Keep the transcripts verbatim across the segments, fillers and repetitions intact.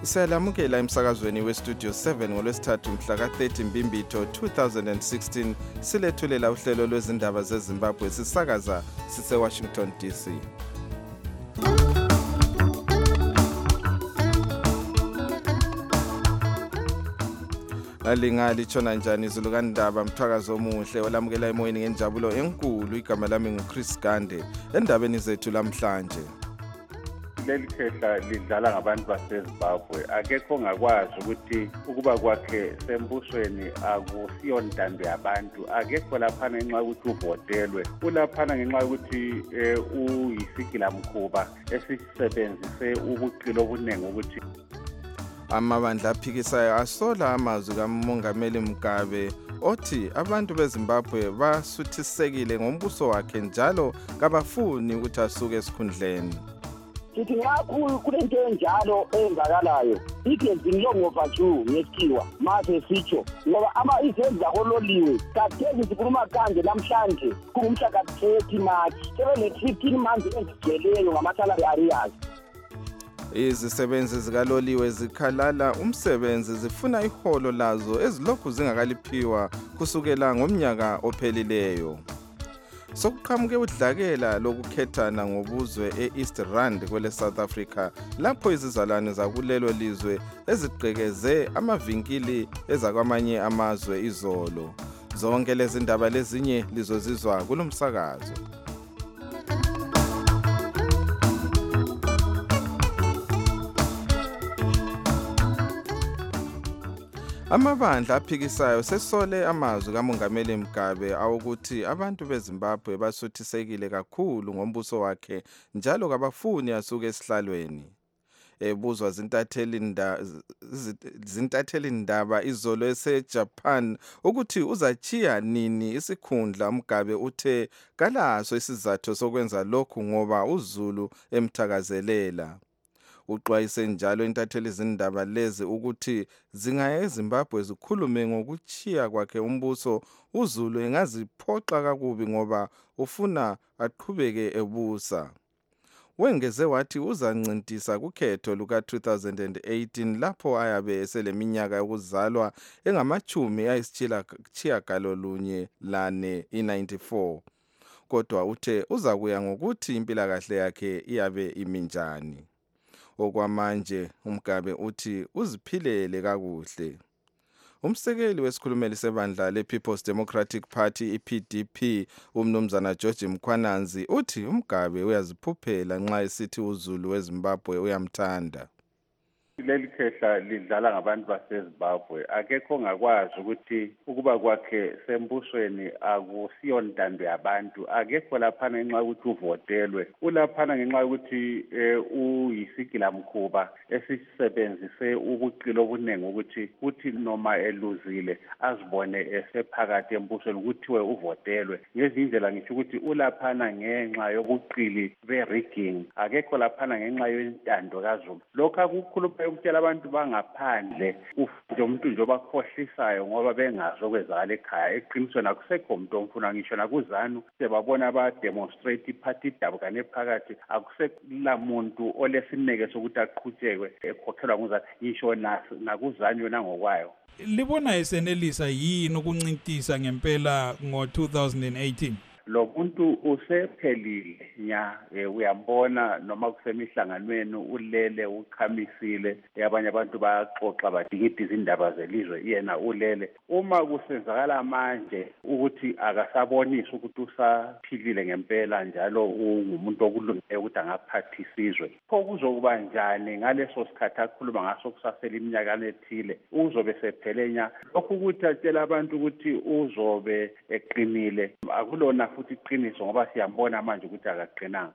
Siyalamukela emsakazweni westudio seven ngolwesithathu mhla ka thirty Mbimbitho two thousand sixteen silethulela uhlelo lwezindaba zeZimbabwe sisakaza sise Washington D C. Alingali tshona njani izulu kandaba mthwakazo omuhle olamukela emoyeni ngenjabulo enkulu. Igama lami nguChris Gande. Endabeni zethu lamhlanje, leli khehla lidlala ngabantu baseZimbabwe. Akekho ongakwazi ukuthi ukuba kwakhe sembusweni akusiyo ntando yabantu. Akekho laphana ngenxa yokuthi uvotelwe, ulaphana ngenxa yokuthi uyisigilamkhuba esisebenzise ubuqilo obuningi ukuthi amabandla aphikisayo asola amazwi kaMongameli Mugabe othi abantu beZimbabwe basuthisekile ngombuso wakhe njalo kabafuni ukuthi asuke esikhundleni. Sithi ngakho kulento enjalo eyenzakalayo ithi ngilongovachu ngesikhiwa mase sitsho ngoba ama izenzi zakololiwe kathezi sikhuluma kanje namhlanje kungumhla ka thirty March sebele fifteen months ezigcweleyo ngamasalary arrears. Izisebenzi zikaloliwe zikhalala umsebenzi zifuna iholo lazo ezilokhu zingakaliphiwa kusukela ngomnyaka ophelileyo. Sokuqhamuke udlakela lokukhethana ngobuzwe eEast Rand kwele South Africa lapho izizalwane zakulelo lizwe ezigqekeze amavinkili ezakwamanye amazwe izolo. Zonke lezi ndaba lezinye lizozizwa kulomsakazo. Amabandla aphikisayo sesole amazwi kaMongameli Mugabe awukuthi abantu beZimbabwe basuthisekile kakhulu ngombuso wakhe njalo kabafuni asuke esihlalweni. Ebuzwa zintatheli ndaba zintatheli ndaba izolo eseJapan ukuthi uzachiya nini isikhundla, Mugabe uthe kalaso isizathu sokwenza lokhu ngoba uZulu emthakazelela. Uxwayise njalo intatheli izindaba lezi ukuthi zingaya eZimbabwe zikhulume ngokuchiya kwakhe umbuso, uZulu engaziphoxa kakubi ngoba ufuna aqhubeke ebusa. Wengeze wathi uzancintisa kukhetho luka two thousand eighteen lapho ayabe eseleminyaka yokuzalwa engamachumi ayisitshiyagalolunye lane i-ninety-four. Kodwa uthe uzakuya ngokuthi impilakahle yakhe iyabe iminjani. Okwamanje uMugabe uthi uziphilele kakuhle. Umsekeli wesikhulumeli sebandla lePeople's Democratic Party i-P D P umnumzana George Mkhwananzi uthi uMugabe uyaziphuphela nxa esithi uZulu weZimbabwe uyamthanda. Leli khehla lidlala ngabantu baseZimbabwe. Akekho ongakwazi ukuthi ukuba kwakhe sembusweni akusiyo ntando yabantu. Akekho laphana ngenxa yokuthi uvotelwe, ulaphana ngenxa yokuthi uyisigilamkhuba esisebenzise ubuqilo obuningi ukuthi kuthi noma eluzile azibone esephakathi embusweni kuthiwe uvotelwe. Ngezindlela ngisho ukuthi ulaphana ngenxa yobuqili be-rigging. Akekho laphana ngenxa yentando kaZulu. Lokho akukhuluma ukutshela abantu bangaphandle nje umuntu nje obakhohlisayo ngoba bengazi okwenzakala ekhaya. Eqinisweni akusekho umuntu omfuna, ngisho nakuzanu sebabona abademonstrate iphathi idabuka nephakathi akusekula muntu olesineke sokuthi aqhutshekwe ekhokhelwa nguzanu, ngisho nakuzanu yona ngokwayo. Libona esenelisa yini ukuncintisa ngempela ngo two thousand eighteen? Lo muntu usephelile nya uyambona noma kusemihlanganweni ulele ukhamisile, abanye abantu bayaxoxa badingida izindaba zelizwe, yena ulele. Uma kusenzakala manje ukuthi akasabonisa ukuthi usaphilile ngempela njalo ungumuntu okulungile ukuthi angaphathisa isizwe, pho kuzokuba njani ngaleso sikhathi akhuluma ngaso kusasela iminyaka ethile? Uzobe sephele nya. Lokhu ukuthi atshela abantu ukuthi uzobe eqinile akulona futhi iqiniso ngoba siyambona manje ukuthi akaqinanga.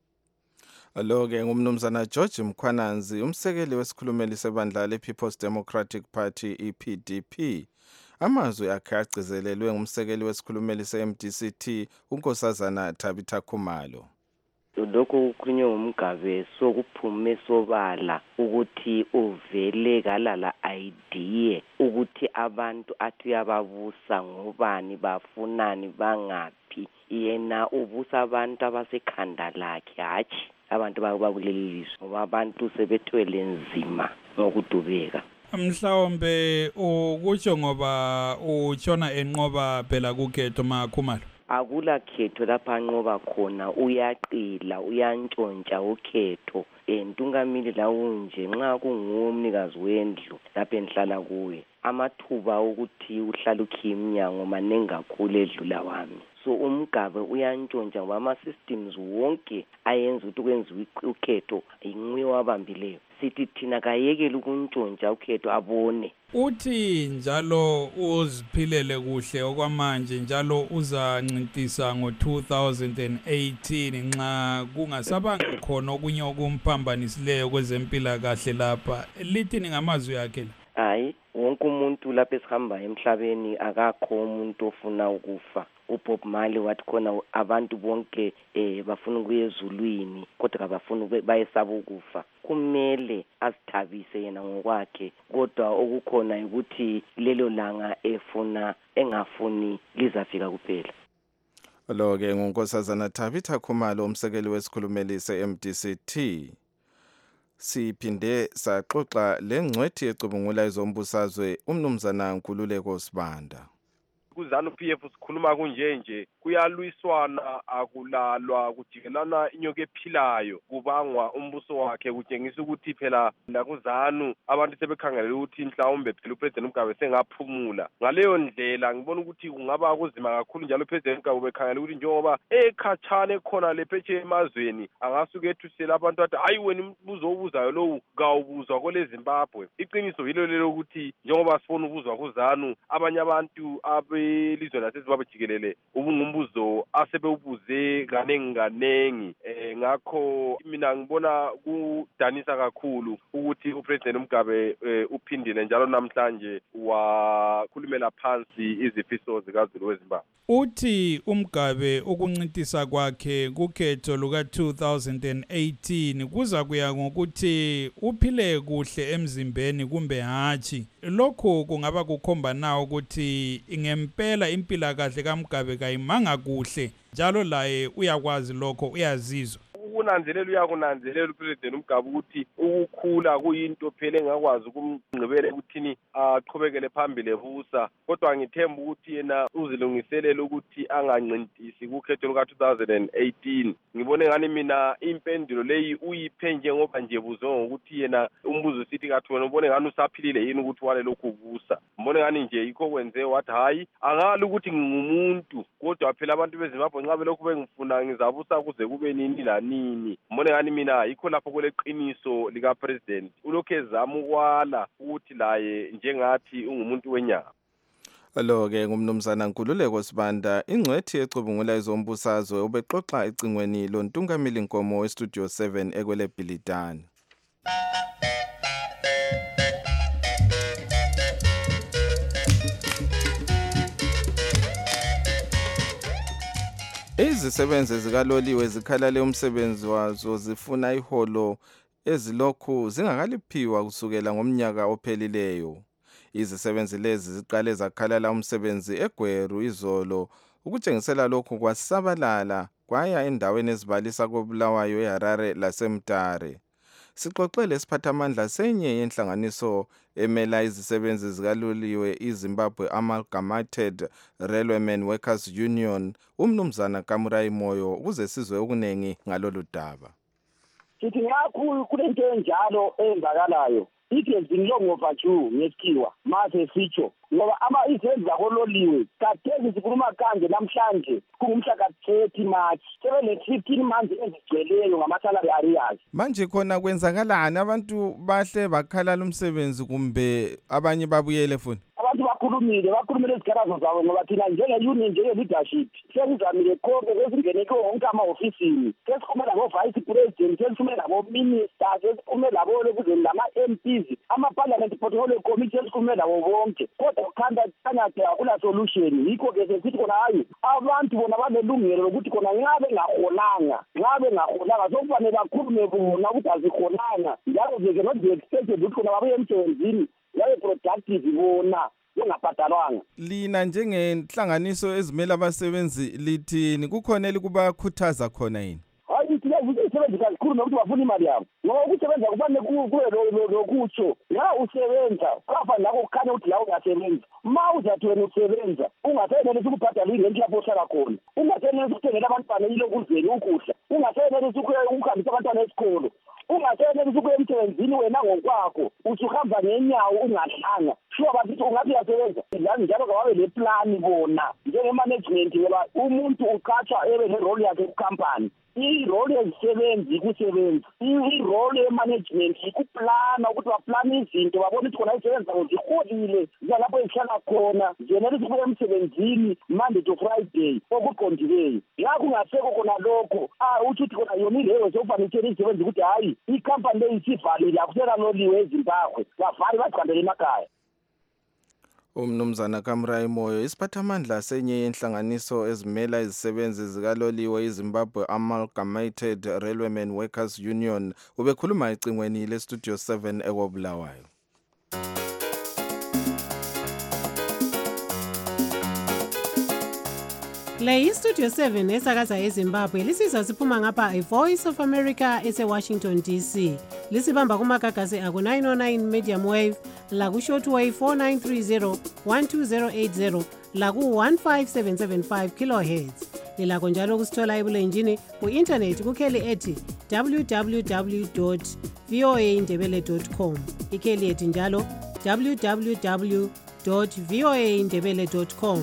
Lo-ke ngumnumzana George Mkhwananzi, umsekeli wesikhulumeli sebandla lePeople's Democratic Party i-P D P. Amazwi akhe agcizelelwe ngumsekeli wesikhulumeli se-M D C T uNkosazana Tabitha Khumalo. Lokho kukhulunywe ngumgabe sokuphume sobala ukuthi uvele kalala idea ukuthi abantu athi yababusa ngobani bafunani bangaphi, yena ubusa abantu abasekhanda lakhe hatshi abantu bakuleli lizwe ngoba abantu sebethwele nzima ngokudubeka. Mhlawumbe ukutsho ngoba utshona enqoba phela kukhetho makhumalo. Akula khetho lapha anqoba khona, uyaqila uyantshontsha ukhetho. Entungamili lawo nje nxa kungumnikazi wendlu lapha enhlala kuye, amathuba ukuthi uhlala ukhiya iminyango manengi kakhulu edlula wami. So umgabe uyantshontsha ngoba ama-systems wonke ayenza ukuthi kwenziwe ukhetho inqwe wabambileyo. Sithi thina kayekele ukuntshontsha ukhetho abone. Uthi njalo uziphilele kuhle okwamanje njalo uzancintisa ngo two thousand eighteen nxa kungasabanga khona okunye okumphambanisileyo kwezempilakahle lapha. Lithini ngamazwi akhe la? Hayi, wonke umuntu lapha esihamba emhlabeni akakho umuntu ofuna ukufa. uBob Marley wathi khona abantu bonke eh bafuna ukuya ezulwini kodwa abafuna bayesaba ukufa. Kumele asithabise yena ngokwakhe, kodwa okukhona ukuthi lelo langa efuna engafuni lizafika kuphela. Lo ke ngunkosazana Tabitha Khumalo, umsekeli wesikhulumeli se-M D C T. Siphinde saxoxa lengcwethi ecubungula izombusazwe umnumzana Nkululeko Sibanda. Kuzanu P F sikhuluma kunje nje, kuyalwiswana akulalwa kujikelana inyoka ephilayo kubangwa umbuso wakhe, kutshengisa ukuthi phela nakuzanu abantu sebekhangelela ukuthi mhlawumbe phela uPresident Mugabe sengaphumula. Ngaleyo ndlela ngibona ukuthi kungaba kuzima kakhulu, njalo uPresident Mugabe bekhangelela ukuthi njengoba ekhatshane khona lephetshe emazweni angasuke ethusela abantu athi hayi wena umbuzo obuzayo lowu kawubuzwa kole Zimbabwe. Iqiniso yilo lelo ukuthi njengoba sifuna ubuzwa kuzanu, abanye abantu abe ilizwe laseZimbabwe jikelele ubungumbuzo asebewubuze kanengi kanengi. Eh ngakho mina ngibona kudanisa kakhulu ukuthi uPresident Mugabe uphindile njalo namhlanje wakhulumela phansi izifiso zikaZulu weZimbabwe. Uthi uMgabe ukuncintisa kwakhe kukhetho luka two thousand eighteen kuza kuya ngokuthi uphile kuhle emzimbeni kumbe hatshi. Lokho kungaba kukhomba nawo ukuthi ngempela impilakahle kaMgabe kayimanga kuhle, njalo laye uyakwazi lokho, uyazizwa. Ukunanzelela uyakunanzelela uPresident Mugabe ukuthi ukukhula kuyinto phela engakwazi ukumgqibela ukuthini aqhubekele phambili ebusa, kodwa ngithemba ukuthi yena uzilungiselela ukuthi angancintisi kukhetho luka two thousand eighteen. Ngibone ngani mina impendulo leyi uyiphe njengoba nje buzwe ngokuthi yena umbuzo sithi kathi wena ubone ngani usaphilile yini ukuthi wale lokhu ubusa. Ngibone ngani nje yikho kwenze wathi hayi angali ukuthi ngingumuntu, kodwa phela abantu beZimbabwe nxa belokhu bengifuna ngizabusa kuze kube nini lanini. Mbone ngani mina yikho lapho kule qiniso lika president ulokhu ezama ukwala ukuthi laye njengathi ungumuntu wenyama. Lo ke ngumnumzana Nkululeko Sibanda, ingcwethi ecubungula izombusazwe, ubexoxa ecingweni loNtungamili Nkomo weStudio seven ekwele Bhilidani. Izisebenzi zikaloliwe zikhalale umsebenzi wazo zifuna iholo ezilokhu zingakaliphiwa kusukela ngomnyaka ophelileyo. Izisebenzi lezi ziqale zakhalala umsebenzi eGweru izolo, ukutshengisela lokhu kwasabalala kwaya endaweni ezibalisa koBulawayo, eHarare laseMtare. Sixoxele isiphathamandla senye yenhlanganiso emela izisebenzi zikaloliwe iZimbabwe Amalgamated Railwaymen Workers Union, umnumzana Kamurai Moyo, ukuze sizwe okunengi ngalolu daba. Sithi ngakho kulento enjalo eyenzakalayo, igenzi ngilongova ju ngesikhiwa mase sitsho ngoba ama izenzi zakololiwe kathezi sikhuluma kanje namhlanje kungumhla ka thirty March sebele fifteen months ezigcweleyo ngama-salary arrears. Manje khona kwenzakalani? Abantu bahle bakhalala umsebenzi kumbe abanye babuyele futhi? Abantu bakhulumile bakhulumile izikhalazo zabo ngoba thina njenge-union njenge-leadership sekuzamile konke sesingeneke wonke ama-ofisini, sesikhulume labo-vice president, sesikhulume labo-minister, sesikhulume labo lekuzeni lama-M Ps, ama-parliament portfolio committee, sesikhulume labo bonke, kodwa kukhanda kanyade akula solution. Yikho-ke sesithi khona hayi abantu bona banelungelo lokuthi khona nxa bengaholanga nxa bengaholanga sokufanele bakhulume bona ukuthi aziholanga, njalo-ke not be expected ukuthi khona babuye emsebenzini yabe productive bona bengabhadalwanga. Lina njengenhlanganiso ezimela abasebenzi lithini? Kukhona elikubakhuthaza khona yini? Hayi isebenzi kakhulu kunokuthi bafuna imali yabo ngoba ukusebenza kufanele kube lokutsho la usebenza kwafa lakho kukhanya ukuthi la ungasebenza ma uzathi wena usebenza ungasenelisi ukubhadala irenti lapho ohlala khona ungasenelisi ukuthengela abantwana ilokuzeni ukudla ungasenelisi ukuhambisa abantwana esikolo ungasenelisi ukuya emsebenzini wena ngokwakho usuhamba ngenyawo ungahlanga sure bathi ungathi uyasebenza idlani njalo kawabe le plan bona njenge-management ngoba umuntu uqatshwa ebe ne-role yakhe ku-company i-role yezisebenzi ikusebenzi i-role ye-management ikuplana ukuthi baplana izinto babona ukuthi khona izisebenzi zabo ziholile zalapho ezihlala khona zenelisa ukuya emsebenzini Monday to Friday okuqondileyo la kungasekho khona lokho uthi uthi khona yona ileyo sekufanele izisebenzi ukuthi hayi ikhampani leyi isivalile akusekaloliwe eZimbabwe bavali bagcandele emakhaya. Umnumzana Kamrai Moyo, isiphathamandla senye yenhlanganiso ezimela izisebenzi zikaloliwe iZimbabwe Amalgamated Railwaymen Workers Union ubekhuluma ecingweni leStudio seven eKobulawayo. Le iStudio seven esakaza eZimbabwe lisiza siphuma ngapha iVoice of America eseWashington D C. Lisibamba kumagagasi aku nine oh nine medium wave, la ku shortwave four nine three zero one two zero eight zero, la ku one five seven seven five kilohertz. Lilakho njalo kusithola ebulenjini ku internet kukheli ethi w w w dot v o a indebele dot com. Ikheli ethi njalo w w w dot v o a indebele dot com.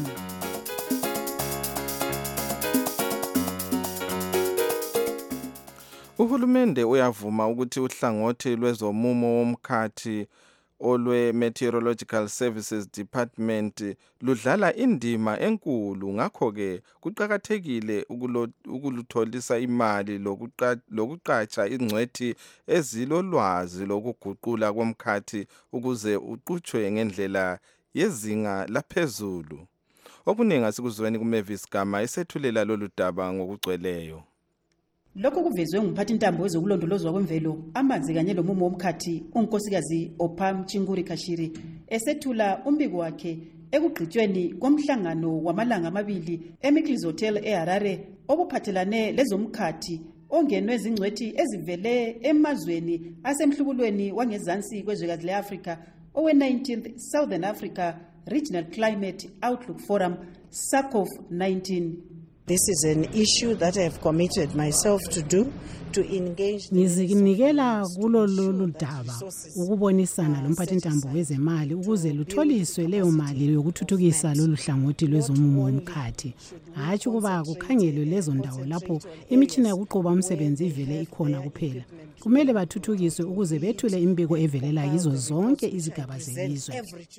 Uhulumende uyavuma ukuthi uhlangothi lwezomumo womkhathi olwe Meteorological Services Department ludlala indima enkulu, ngakho ke kuqhakathekile ukulutholisa imali lokuqatsha ingcwethi ezilolwazi lokuguqula komkhathi ukuze uqhutshwe ngendlela yezinga laphezulu. Okuningi asikuzweni kuMavis Gama esethulela lolu daba ngokugcweleyo. Lokho kuvezwe ngumphathi intambo wezokulondolozwa kwemvelo amanzi kanye lomumo womkhathi unkosikazi Opham Chinguri Kashiri esethula umbiko wakhe ekugqitshweni komhlangano wamalanga amabili eMickles Hotel eHarare obuphathelane lezomkhathi ongenwe izingcwethi ezivele emazweni asemhlubulweni wangezansi kwezwekazi leAfrika owe nineteenth Southern Africa Regional Climate Outlook Forum S A C O F nineteen. This is an issue that I have committed myself to do, to engage. Nizinikela kulo lolu daba ukubonisana lomphathintambo wezemali ukuze lutholiswe leyo mali yokuthuthukisa lolu hlangothi lwezomumo womkhathi. Hatshi kuba kukhangelwe lezo ndawo lapho imitshina yokuqoba umsebenzi ivele ikhona kuphela. Kumele bathuthukiswe ukuze bethule imbiko evelela yizo zonke izigaba zelizwe.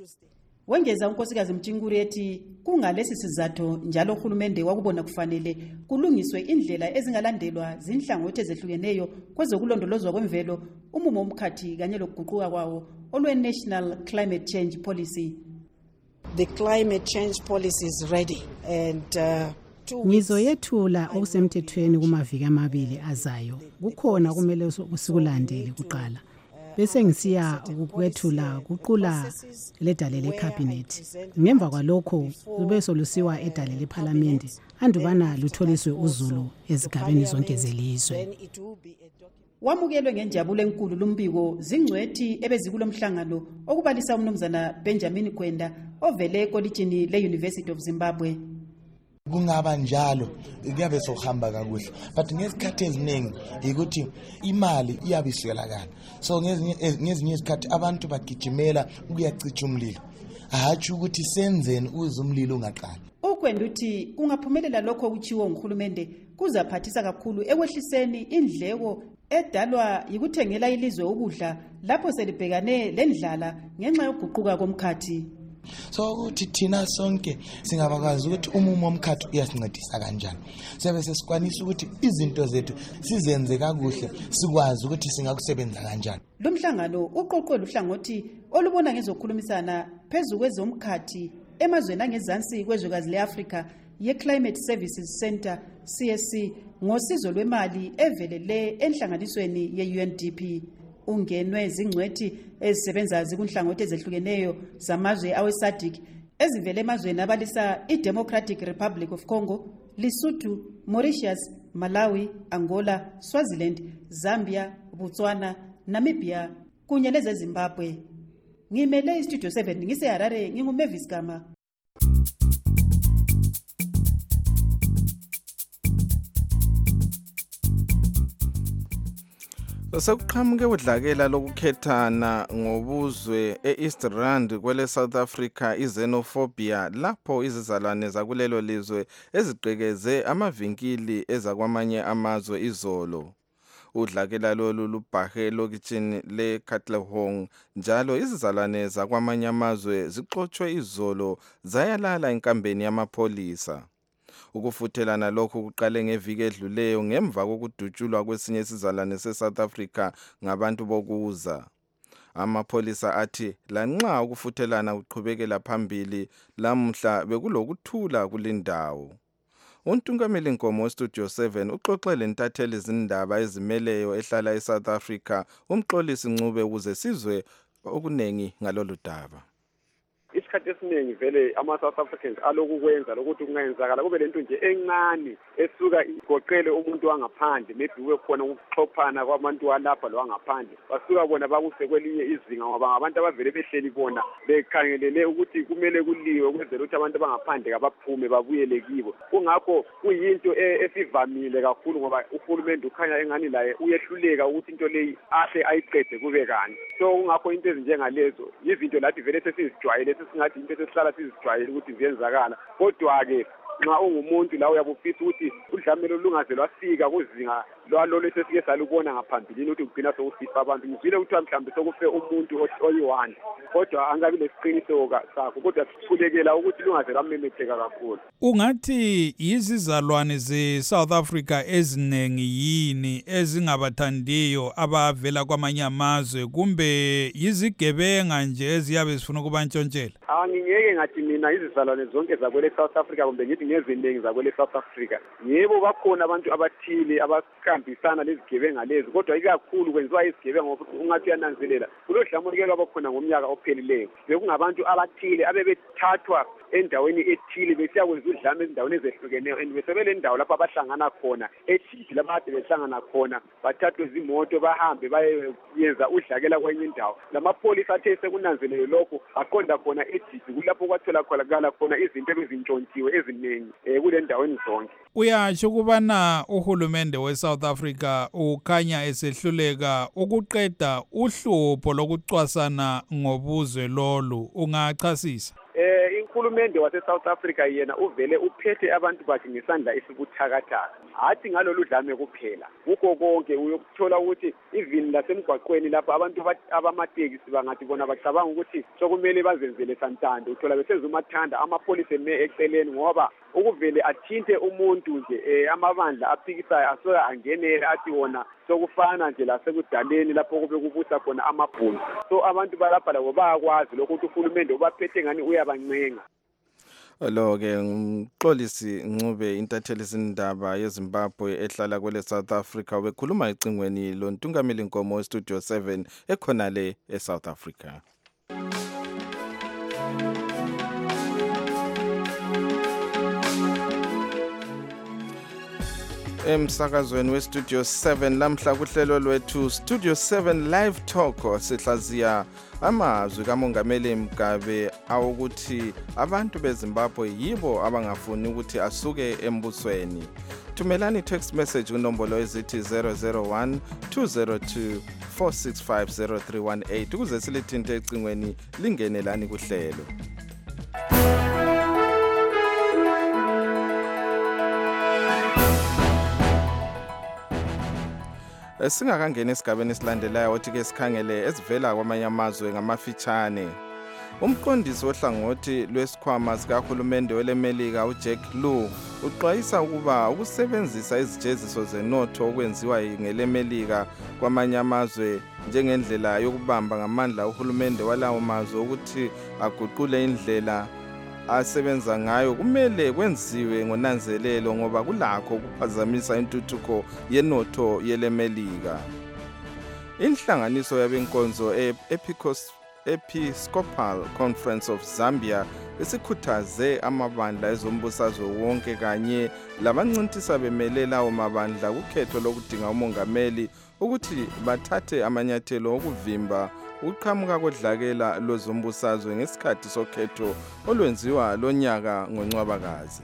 Wengeza unkosikazi Mchinguri ethi kungalesi sizathu njalo uhulumende wakubona kufanele kulungiswe indlela ezingalandelwa zinhlangothi ezehlukeneyo kwezokulondolozwa kwemvelo umumo womkhathi kanye lokuguquka kwawo olwe National Climate Change Policy. The climate change policy is ready and uh, ngizoyethula okusemthethweni kumaviki amabili azayo. Kukhona kumele sikulandele kuqala. Bese ngisiya ukwethula kuqula ledale lecabinet. Ngemva kwalokho kube solusiwa edale leparlamente andubana lutholiswe uzulu ezigabeni zonke zelizwe. Wamukelwe ngenjabulo enkulu lumbiko zingcwethi ebezikulomhlangano okubalisa umnumzana Benjamin Kwenda ovele ekolitshini le-University of Zimbabwe. Kungaba njalo kuyabe sohamba kakuhle but ngesikhathi eziningi ukuthi imali iyabiswelakala, so ngezinye ngezinye izikhathi abantu bagijimela ukuyacicha umlilo, ahathi ukuthi senzeni uze umlilo ungaqali. Ukwenda uthi kungaphumelela lokho kuchiwo nguhulumende kuzaphathisa kakhulu ekwehliseni indleko edalwa yikuthengela ilizwe ukudla lapho selibhekane lendlala ngenxa yokuguquka komkhathi. So ukuthi thina sonke singabakwazi ukuthi umumo womkhathi uyasincedisa kanjani, sibe sesikwanisa ukuthi izinto zethu sizenze kakuhle, sikwazi ukuthi singakusebenza kanjani. Lo mhlangano uqoqwe luhlangothi olubona ngezokhulumisana phezulu kwezomkhathi emazweni angezansi kwezwekazi leAfrika ye-Climate Services Center C S C ngosizo lwemali evelele enhlanganisweni ye-U N D P. Ungenwe zingcwethi ezisebenza zikunhlangothi ezehlukeneyo zamazwe awe-SADC ezivele emazweni abalisa i-Democratic Republic of Congo, Lesotho, Mauritius, Malawi, Angola, Swaziland, Zambia, Botswana, Namibia kunye lezeZimbabwe. Ngimele iStudio seven ngise Harare nginguMavis Gama. Sekuqhamuke udlakela lokukhethana ngobuzwe eEast Rand kwele South Africa izenophobia lapho izizalwane zakulelo lizwe eziqhekeze amavinkili ezakwamanye amazwe izolo. Udlakela lolu lubhahe lokitshini leKatlehong njalo izizalwane zakwamanye amazwe zixoxwe izolo zayalala enkambeni yamapholisa. Ukufuthelana lokhu kuqale ngeviki edluleyo ngemva kokudutshulwa kwesinye isizalwane seSouth Africa ngabantu bokuza. Amapholisa athi lanxa ukufuthelana kuqhubekela phambili lamhla bekulokuthula kulindawo. Untungameli Nkomo weStudio seven uxoxele intatheli izindaba ezimeleyo ehlala eSouth Africa umxolisi Ncube ukuze sizwe okunengi ngalolu daba. Isikhathi esiningi vele ama-South Africans aloku kwenza lokuthi kungayenzakala kube lento nje encane esuka igoqele umuntu wangaphandle maybe kube khona ukuxhophana kwabantu walapha lo wangaphandle basuka bona bakuse kwelinye izinga ngoba abantu abavele behleli bona bekhangelele ukuthi kumele kuliwe ukwenzela ukuthi abantu abangaphandle kabaphume babuyele kibo. Kungakho kuyinto esivamile kakhulu ngoba uhulumende ukhanya engani laye uyehluleka ukuthi into leyi ahle ayiqede kube kanti. So kungakho into ezinjengalezo izinto lathi vele sesizijwayele singathi into esihlala sizijwayele ukuthi ziyenzakala kodwa-ke nxa ungumuntu la uyabufisa ukuthi udlamelo lungaze lwafika kuzinga lwalolo esesike salubona ngaphambilini ukuthi kugcina sokusifa abantu. Ngizwile ukuthi mhlawumbe sokufe umuntu oyi-one kodwa angabi lesiqiniseko sakho kodwa sikhulekela ukuthi lungaze lwamemetheka kakhulu. Ungathi yizizalwane ze-South Africa eziningi yini ezingabathandiyo abavela kwamanye amazwe kumbe yizigebenga nje eziyabe zifuna ukubantshontshela? Angingeke ngathi mina izizalwane zonke zakwele South Africa kumbe ngithi ngeziningi zakwele South Africa. Yebo bakhona abantu abathile abakambisana lezigebenga lezi kodwa ikakhulu kwenziwa izigebenga ngoba ungathi uyananzelela kulodlamukelo abakhona ngomnyaka ophelileyo bekungabantu abathile abebethathwa endaweni ethile besiya kwenza udlame ezindaweni ezehlukeneyo and besebele indawo lapho abahlangana khona ethile lapho ade behlangana khona bathathwe izimoto bahambe bayenza udlakela kwenye indawo. Lamapholisa athe sekunanzelele lokho aqonda khona ejiji kulapho kwathola khona khona izinto ezintshontshiwe eziningi kule ndaweni zonke. Uyasho ukubana uhulumende weSouth Africa ukhanya esehluleka ukuqeda uhlupho lokucwasana ngobuzwe lolu, ungachasisa? Eh inkulumende wase-South Africa yena uvele uphethe abantu bakhe ngesandla esibuthakathaka hathi ngalolu dlame kuphela kukho konke uyokuthola ukuthi even lasemgwaqweni lapho abantu abamatekisi bangathi bona bacabanga ukuthi sokumele bazenzele santando uthola besezumathanda amapholisa eme eceleni ngoba ukuvele athinte umuntu nje eh amabandla aphikisayo asoya angenele athi wona sokufana nje la sekudaleni lapho kube kubusa khona amabhunu. So abantu balapha labo bayakwazi lokuthi uhulumende ubaphethe ngani uyabancenga. Lo ke umxolisi Ncube intatheli izindaba yeZimbabwe ehlala kwele South Africa bekhuluma ecingweni lo Ntungameli Nkomo weStudio seven ekhona le eSouth Africa. Emsakazweni weStudio seven lamhla kuhlelo lwethu Studio seven Live Talk sihlaziya amazwi kaMongameli Mugabe awukuthi abantu beZimbabwe yibo abangafuni ukuthi asuke embusweni. Thumelani text message kunombolo ezithi zero zero one two zero two four six five zero three one eight ukuze silithinte ecingweni lingenelani kuhlelo. Singakangena esigabeni esilandelayo othi ke sikhangele esivela kwamanye amazwe ngamafitshane. Umqondisi ohlangothi lwesikhwama sikahulumende welemelika uJack Lew uxwayisa ukuba ukusebenzisa izijeziso zenotho okwenziwa ngelemelika kwamanye amazwe njengendlela yokubamba ngamandla uhulumende walawo mazwe ukuthi aguqule indlela asebenza ngayo kumele kwenziwe ngonanzelelo ngoba kulakho ukuphazamisa intuthuko yenotho yelemelika. Inhlanganiso yabenkonzo ePicos Episcopal Conference of Zambia isikhuthaze amabandla ezombusazwe wonke kanye labancintisa bemele lawo mabandla kukhetho lokudinga umongameli ukuthi bathathe amanyathelo okuvimba ukuqhamuka kodlakela lwezombusazwe ngesikhathi sokhetho olwenziwa lonyaka ngoNcwabakazi.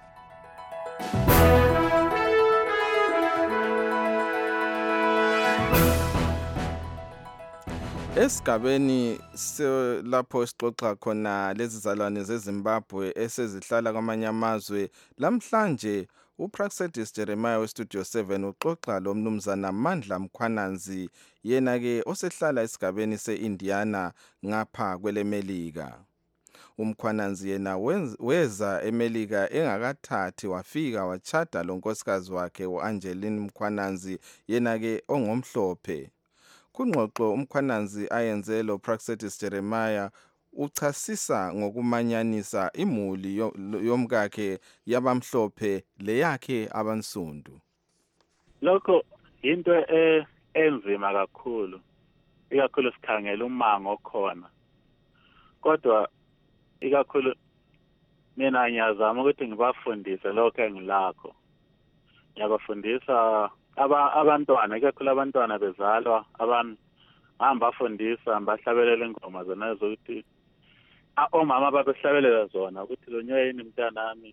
Esigabeni lapho sixoxa khona lezi zalwane zeZimbabwe esezihlala kwamanye amazwe lamhlanje uPraxedis Jeremiah weStudio seven uxoxa lo mnumzana Mandla Mkhwananzi yena ke osehlala esigabeni seIndiana ngapha kwelemelika. Umkhwananzi yena weza eMelika engakathathi wafika wachata lo nkosikazi wakhe uAngeline Mkhwananzi yena ke ongomhlophe. Kungxoxo umkhwananzi ayenze lo Praxedis Jeremiah uchasisa ngokumanyanisa imuli yomkakhe yabamhlophe leyakhe abansundu. Lokho into enzima kakhulu ikakhulu sikhangela umango okhona. Kodwa ikakhulu mina ngiyazama ukuthi ngibafundise lokho engilakho. Ngiyabafundisa aba abantwana ikakhulu abantwana bezalwa abantu hamba bafundisa bahlabelela ingoma zona zokuthi omama babehlabelela zona ukuthi lo nyoyeni mntanami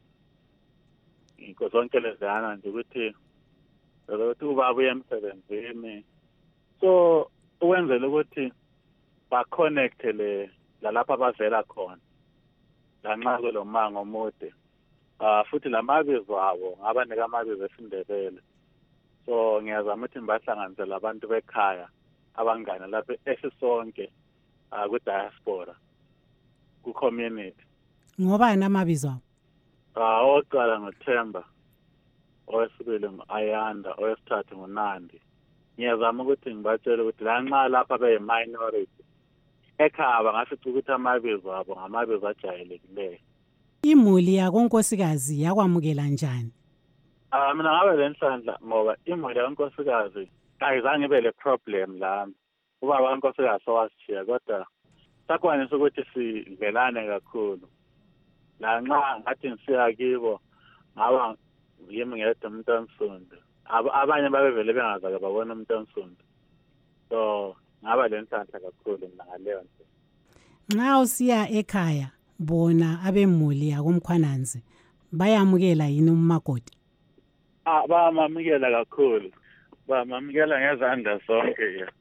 inko zonke lezana nje ukuthi ukuthi ubaba uye emsebenzini so uwenzele ukuthi ba connect le lalapha bavela khona lanxa kwelomango omude ah futhi lamabizo abo ngabanika amabizo esindebele. So ngiyazama ukuthi ngibahlanganise labantu bekhaya abangana lapha esisonke ku diaspora ku community. Ngoba namabizo abo? Ah oqala ngoThemba, owesibili ngoAyanda, owesithathu ngoNandi. Ngiyazama ukuthi ngibatshele ukuthi lanxa lapha be minority ekhaya bangafica ukuthi amabizo abo ngamabizo ajayelekileyo. Imuli yakonkosikazi yakwamukela njani? Ah mina ngabe lenhlanhla ngoba imuli yankosikazi ayizange ibe le problem lami. Ubaba kankosikazi owashiya kodwa sakwanisa ukuthi sivelane kakhulu. La nxa ngathi ngisiya kibo ngaba yimi ngedwa umuntu onsundu. Abanye babevele bengazake babona umuntu onsundu. So ngaba lenhlanhla kakhulu mina ngaleyo nto. Nxa usiya ekhaya bona abemuli yakomkhwananzi bayamukela yini umakoti? Ah bayamamukela kakhulu. Bayamamukela ngezandla zonke ya.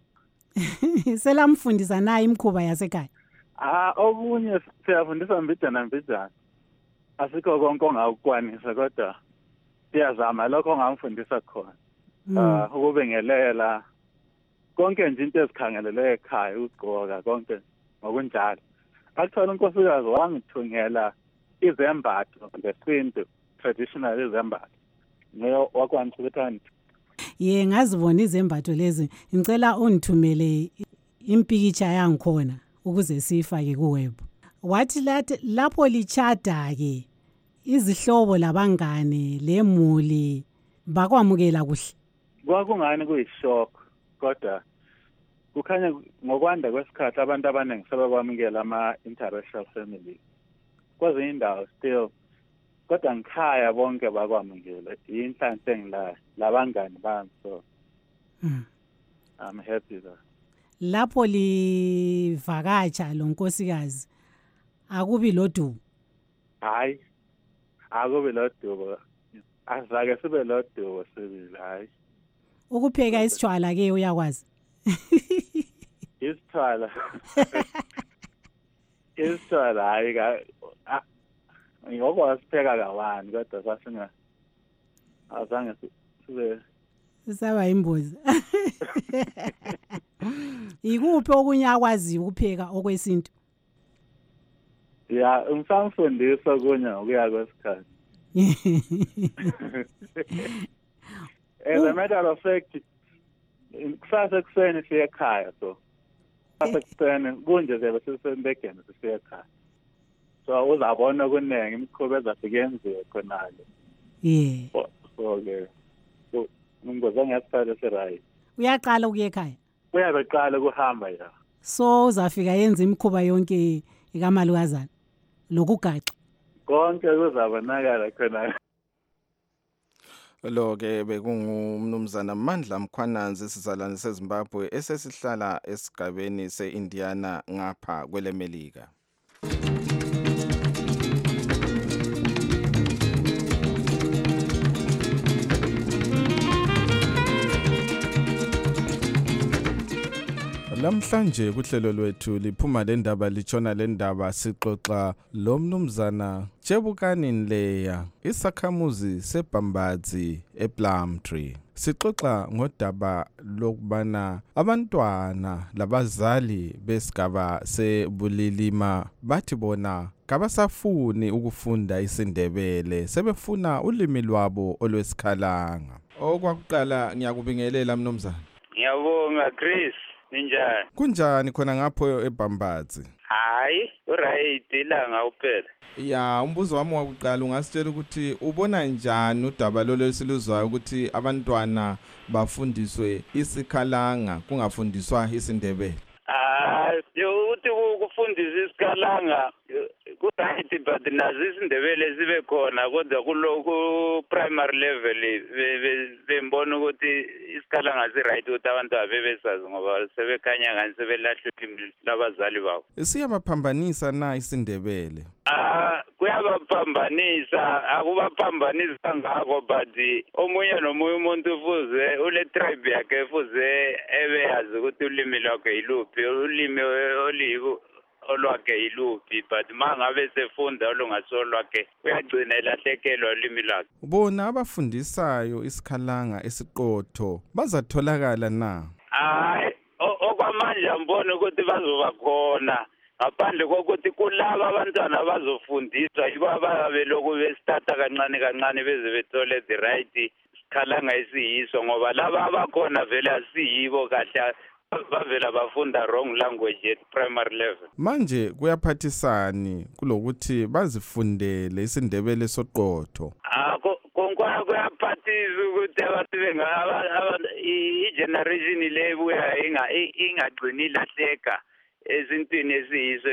Selamfundisa naye imkhuba yasekhaya? Ah okunye siyafundisa mbijana mbijana. Asikho konke ongakwanisa kodwa siyazama lokho ongamfundisa khona. Ah ukubengelela konke nje into ezikhangelele ekhaya ugqoka konke ngokunjalo. Akuthola unkosikazi wangithungela izembatho zesintu traditional izembatho. Ngayo wakwanisa ukuthi ye ngazibona izembatho lezi ngicela ungithumele impikitsha yangikhona ukuze sifake ku web. Wathi lapho lichada ke izihlobo labangane lemuli bakwamukela kuhle? Kwakungani kuyishock kodwa kukhanya ngokwanda kwesikhathi abantu abaningi sebekwamukela ama interracial family. Kwezinye indawo still kodwa ngikhaya bonke bakwamukela inhlanhla engilayo labangani bami so mm. I'm happy that lapho livakatsha lo nkosikazi akubi lodubo? Hayi akubi lodubo, azake sibe lodubo sibili. Hayi ukupheka isitshwala ke uyakwazi? Isitshwala isitshwala hayi ka ngoba sipheka kawani kodwa sasinga azange sibe sisaba imbozi. Ikuphi okunye akwazi ukupheka okwesintu? Ya umsangifundisa kunye ngokuya kwesikhathi. As a matter of fact kusasa ekuseni siya ekhaya so kusasa ekuseni kunje zebe sisembekeni siya ekhaya. So uzabona kuningi imikhuba ezafike yenziwe khonale. Yeah. So ke ngizonge ngesikhathi serayi. Uyaqala ukuya ekhaya? Uyabeqala ukuhamba ya. so uzafika yenza imikhuba yonke ikamalukazana lokugaxa konke kuzabonakala khona. Lo ke bekungumnumzana Mandla Mkhwananzi isizalwane seZimbabwe esesihlala esigabeni seIndiana ngapha kwelemelika. Lamhlanje kuhlelo lwethu liphuma lendaba litshona lendaba sixoxa lo mnumzana Chebukani Nleya isakhamuzi seBhambazi ePlumtree. Sixoxa ngodaba lokubana abantwana labazali besigaba seBulilima bathi bona kabasafuni ukufunda isiNdebele sebefuna ulimi lwabo olwesikhalanga. Okwakuqala ngiyakubingelela mnumzana. Ngiyabonga Chris. Ninjani? Kunjani khona ngapho eBhambazi? Hayi, uright ilanga uphela. Ya, umbuzo wami wakuqala ungasitshela ukuthi ubona njani udaba lo lesiluzwayo ukuthi abantwana bafundiswe isikhalanga kungafundiswa isiNdebele? Ah, uthi ukufundisa isikhalanga kuright but nazo isiNdebele sibe khona kodwa kuloku primary level bembona ukuthi isikhalanga si right ukuthi abantu abebesazi ngoba sebekhanya ngani sebelahla ulimi labazali babo. Siyabaphambanisa na isiNdebele? Ah, kuyabaphambanisa, akubaphambanisa ngakho but omunye nomunye umuntu ufuze ule tribe yakhe ufuze ebe yazi ukuthi ulimi lwakhe yiluphi, ulimi olibo olwakhe yiluphi but mangabe sefunda olungasolwakhe uyagcina elahlekelwa ulimi lwakhe. Bona abafundisayo isikhalanga esiqotho bazatholakala na? Hayi, okwamanje ambona ukuthi bazoba khona ngaphandle kokuthi kulaba abantwana abazofundiswa yibo ababeloku besithatha kancane kancane beze bethole the right sikhalanga esiyiso ngoba laba abakhona vele asiyibo kahle bavela bafunda wrong language at primary level. Manje kuyaphathisani kulokuthi bazifundele isiNdebele soqotho? Ah, konke kuyaphathisa ukuthi abantu bengaba i-generation le buya ingagcini lahleka ezintweni esiyiso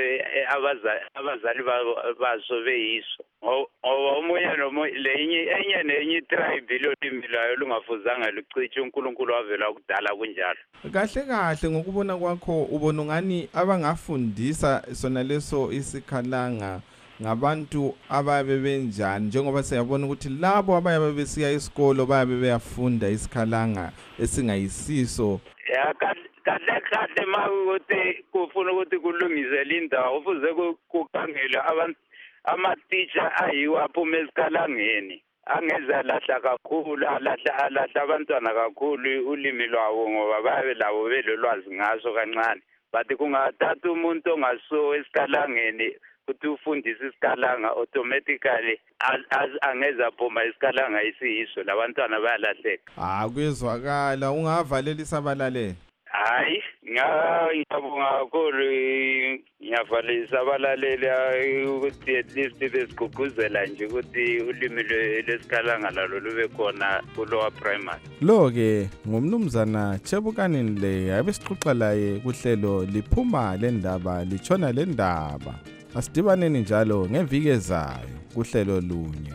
abazali baso beyiso. Ngoba omunye nomunye lenye enye nenye tribe lolimi lwayo lungafuzanga luciche uNkulunkulu wavela kudala kunjalo. Kahle kahle ngokubona kwakho ubona ngani abangafundisa sona leso isikhalanga ngabantu ababe benjani njengoba siyabona ukuthi labo abayabe besiya isikolo bayabe beyafunda isikhalanga esingayisiso. Ya kahle kahle makuthi kufuna ukuthi kulungisele indawo ufuze kukhangelwe abantu ama-teacher ayiwo aphuma esikhalangeni angeza lahla kakhulu alahla alahla abantwana kakhulu ulimi lwawo ngoba babe labo belolwazi ngaso kancane but kungathatha umuntu ongaso esikhalangeni ukuthi ufundise isikhalanga automatically angeza phuma isikhalanga isiyiso labantwana bayalahleka. Ah, kuyezwakala ungavalela isabalalele. Hayi, ngiyabonga kakhulu ngiyavalisa abalaleli ukuthi at least besigqugquzela nje ukuthi ulimi lesikhalanga lalo lube khona kulowa primary. Lo ke ngumnumzana Chebukani Nleya ebesixoxa laye kuhlelo liphuma lendaba litshona lendaba. Asidibaneni njalo ngeviki ezayo kuhlelo lunye.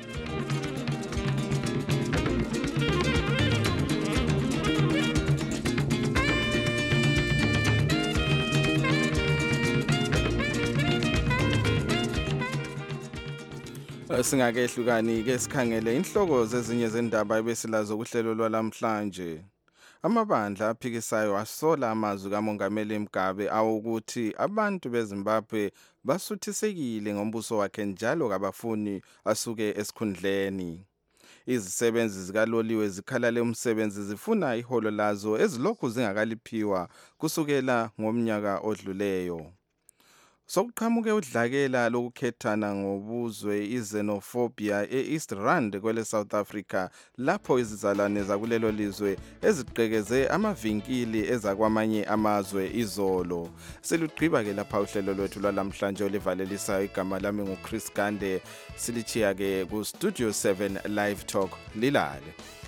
Singakehlukani ke sikhangele inhloko zezinye zendaba ebesilazo kuhlelo lwalamhlanje. Amabandla aphikisayo asola amazwi kaMongameli Mugabe awukuthi abantu beZimbabwe basuthisekile ngombuso wakhe njalo kabafuni asuke esikhundleni. Izisebenzi zikaloliwe zikhalale umsebenzi zifuna iholo lazo ezilokhu zingakaliphiwa kusukela ngomnyaka odluleyo. Sokuqhamuke udlakela lokukhethana ngobuzwe izenophobia eEast Rand kwele South Africa lapho izizalwane zakulelo lizwe eziqhekeze amavinkili ezakwamanye amazwe izolo. Selugqiba ke lapha uhlelo lwethu lwalamhlanje olivalelisayo igama lami nguChris Gande silichiya ke ku Studio seven Live Talk lilale.